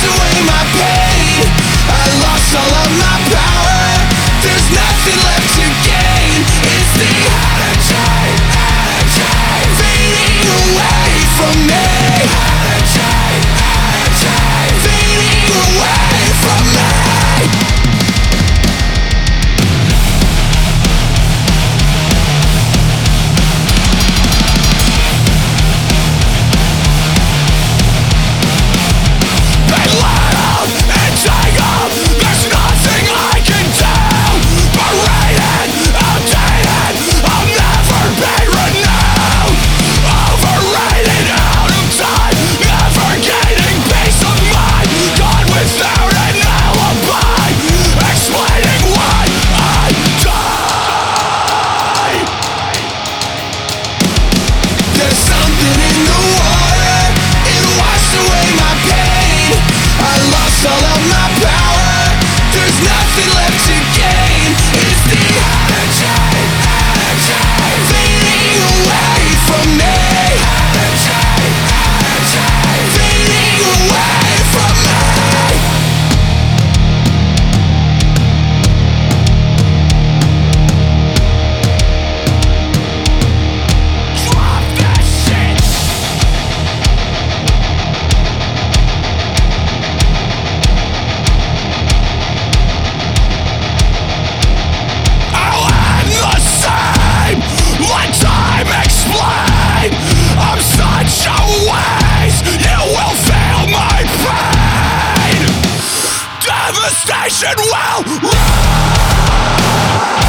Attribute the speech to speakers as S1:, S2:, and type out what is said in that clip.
S1: away my pain. I lost all of my power. There's nothing left to gain. It's the energy fading away from me. Fading away from me. All of my power, there's nothing left to gain. It's the energy fading away from me. Fading away from me. Drop that shit. I'm such a waste. You will feel my pain. Devastation will reign.